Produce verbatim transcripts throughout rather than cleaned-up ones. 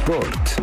Sport.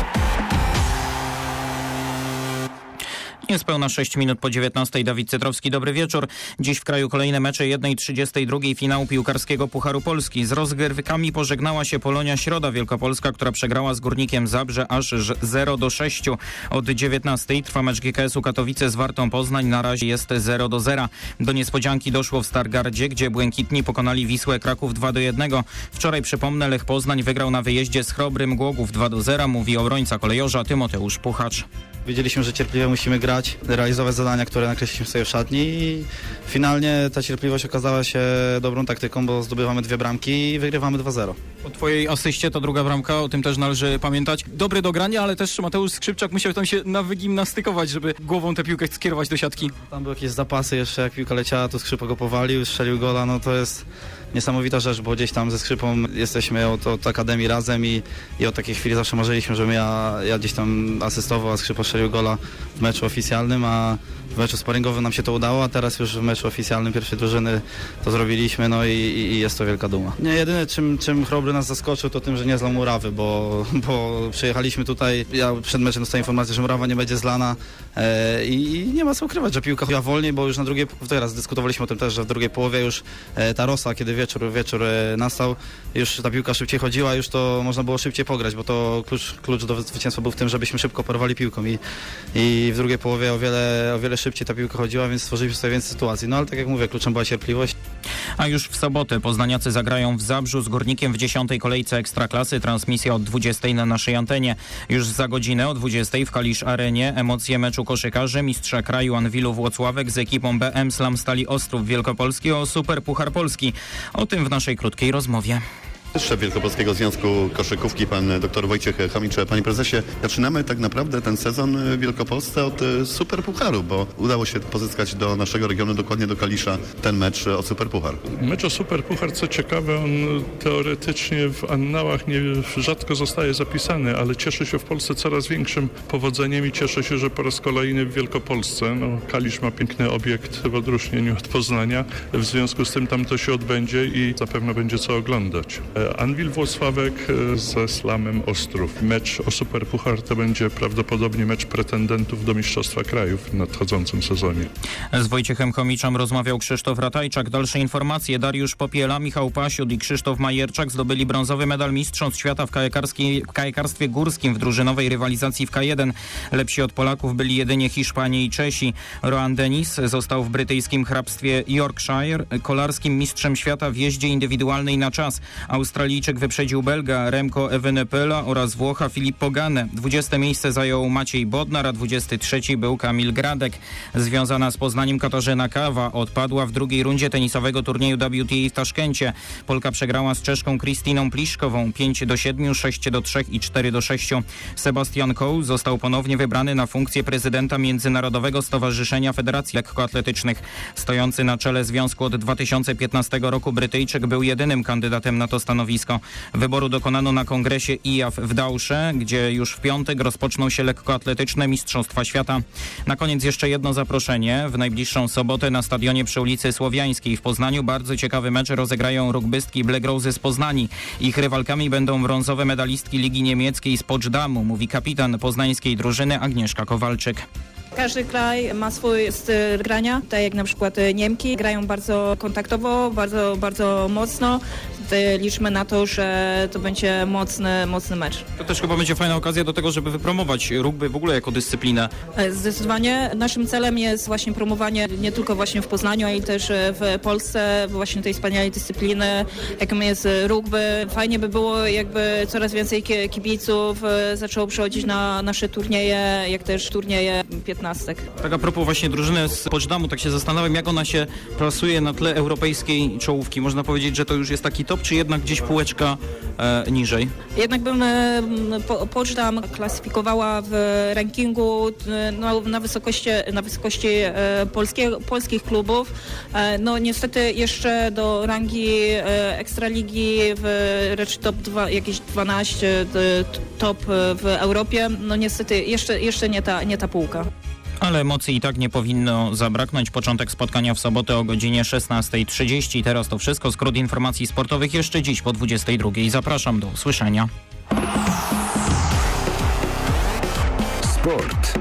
Niespełna sześć minut po dziewiętnastej. Dawid Cytrowski, dobry wieczór. Dziś w kraju kolejne mecze jednej trzydziestej drugiej finału piłkarskiego Pucharu Polski. Z rozgrywkami pożegnała się Polonia Środa Wielkopolska, która przegrała z Górnikiem Zabrze aż zero do sześciu. Od dziewiętnastej trwa mecz G K S u Katowice z Wartą Poznań. Na razie jest zero do zera. Do niespodzianki doszło w Stargardzie, gdzie Błękitni pokonali Wisłę Kraków dwa do jednego. Wczoraj, przypomnę, Lech Poznań wygrał na wyjeździe z Chrobrym Głogów dwa do zera, mówi obrońca kolejorza Tymoteusz Puchacz. Wiedzieliśmy, że cierpliwie musimy grać, realizować zadania, które nakreśliliśmy sobie w szatni i finalnie ta cierpliwość okazała się dobrą taktyką, bo zdobywamy dwie bramki i wygrywamy dwa zero. O twojej asyście to druga bramka, o tym też należy pamiętać. Dobry do grania, ale też Mateusz Skrzypczak musiał tam się nawygimnastykować, żeby głową tę piłkę skierować do siatki. Tam były jakieś zapasy jeszcze, jak piłka leciała, to Skrzypa go powalił, strzelił gola, no to jest niesamowita rzecz, bo gdzieś tam ze Skrzypą jesteśmy od, od Akademii razem i, i od takiej chwili zawsze marzyliśmy, żebym ja, ja gdzieś tam asystował, a Skrzypa strzelił gola w meczu oficjalnym, a w meczu sparingowym nam się to udało, a teraz już w meczu oficjalnym pierwszej drużyny to zrobiliśmy, no i, i jest to wielka duma. Nie, jedyne czym, czym Chrobry nas zaskoczył, to tym, że nie zlał murawy, bo, bo przyjechaliśmy tutaj, ja przed meczem dostałem informację, że murawa nie będzie zlana e, i nie ma co ukrywać, że piłka chodziła wolniej, bo już na drugiej, teraz dyskutowaliśmy o tym też, że w drugiej połowie już e, ta rosa, kiedy wieczór, wieczór e, nastał, już ta piłka szybciej chodziła, już to można było szybciej pograć, bo to klucz, klucz do zwycięstwa był w tym, żebyśmy szybko operowali piłką i, i w drugiej połowie o wiele, o wiele szybciej ta piłka chodziła, więc stworzyliśmy sobie więcej sytuacji. No ale tak jak mówię, kluczem była cierpliwość. A już w sobotę poznaniacy zagrają w Zabrzu z Górnikiem w dziesiątej kolejce Ekstraklasy. Transmisja od dwudziestej na naszej antenie. Już za godzinę o dwudziestej w Kalisz Arenie emocje meczu koszykarzy mistrza kraju Anwilu Włocławek z ekipą B M Slam Stali Ostrów Wielkopolski o Super Puchar Polski. O tym w naszej krótkiej rozmowie. Szef Wielkopolskiego Związku Koszykówki, pan dr Wojciech Chomicz. Panie prezesie, zaczynamy tak naprawdę ten sezon w Wielkopolsce od Super Pucharu, bo udało się pozyskać do naszego regionu, dokładnie do Kalisza, ten mecz o Super Puchar. Mecz o Super Puchar, co ciekawe, on teoretycznie w annałach nie, rzadko zostaje zapisany, ale cieszy się w Polsce coraz większym powodzeniem i cieszę się, że po raz kolejny w Wielkopolsce. No, Kalisz ma piękny obiekt w odróżnieniu od Poznania, w związku z tym tam to się odbędzie i zapewne będzie co oglądać. Anwil Włocławek ze Slamem Ostrów. Mecz o Super Puchar to będzie prawdopodobnie mecz pretendentów do Mistrzostwa Krajów w nadchodzącym sezonie. Z Wojciechem Chomiczem rozmawiał Krzysztof Ratajczak. Dalsze informacje. Dariusz Popiela, Michał Pasiud i Krzysztof Majerczak zdobyli brązowy medal Mistrzostw Świata w, w kajakarstwie górskim w drużynowej rywalizacji w K jeden. Lepsi od Polaków byli jedynie Hiszpanie i Czesi. Rohan Dennis został w brytyjskim hrabstwie Yorkshire kolarskim mistrzem świata w jeździe indywidualnej na czas. Australijczyk wyprzedził Belga Remco Evenepoela oraz Włocha Filippo Ganę. dwudzieste miejsce zajął Maciej Bodnar, a dwudziesty trzeci był Kamil Gradek. Związana z Poznaniem Katarzyna Kawa odpadła w drugiej rundzie tenisowego turnieju W T A w Taszkencie. Polka przegrała z Czeszką Kristiną Pliszkową pięć do siedmiu, sześć do trzech i cztery do sześciu. Sebastian Coe został ponownie wybrany na funkcję prezydenta Międzynarodowego Stowarzyszenia Federacji Lekkoatletycznych. Stojący na czele związku od dwa tysiące piętnastego roku Brytyjczyk był jedynym kandydatem na to stanowisko. Wyboru dokonano na kongresie I A F w Dausze, gdzie już w piątek rozpoczną się lekkoatletyczne Mistrzostwa Świata. Na koniec jeszcze jedno zaproszenie. W najbliższą sobotę na stadionie przy ulicy Słowiańskiej w Poznaniu bardzo ciekawy mecz rozegrają rugbystki Black Rose z Poznani. Ich rywalkami będą brązowe medalistki Ligi Niemieckiej z Poczdammu, mówi kapitan poznańskiej drużyny Agnieszka Kowalczyk. Każdy kraj ma swój styl grania, tak jak na przykład Niemki grają bardzo kontaktowo, bardzo, bardzo mocno. Liczmy na to, że to będzie mocny, mocny mecz. To też chyba będzie fajna okazja do tego, żeby wypromować rugby w ogóle jako dyscyplinę. Zdecydowanie. Naszym celem jest właśnie promowanie nie tylko właśnie w Poznaniu, ale też w Polsce właśnie tej wspaniałej dyscypliny, jaką jest rugby. Fajnie by było, jakby coraz więcej kibiców zaczęło przychodzić na nasze turnieje, jak też turnieje piętnastek. Tak a propos właśnie drużyny z Poczdammu, tak się zastanawiam, jak ona się plasuje na tle europejskiej czołówki. Można powiedzieć, że to już jest taki top, czy jednak gdzieś półeczka e, niżej? Jednak bym e, po, Poczdam klasyfikowała w rankingu e, no, na wysokości, na wysokości e, polskie, polskich klubów. E, no niestety jeszcze do rangi e, Ekstraligi w raczej top dwa, jakieś dwanaście top w Europie. No niestety jeszcze, jeszcze nie ta, nie ta półka. Ale emocji i tak nie powinno zabraknąć. Początek spotkania w sobotę o godzinie szesnasta trzydzieści. Teraz to wszystko. Skrót informacji sportowych jeszcze dziś po dwudziestej drugiej. Zapraszam do usłyszenia. Sport.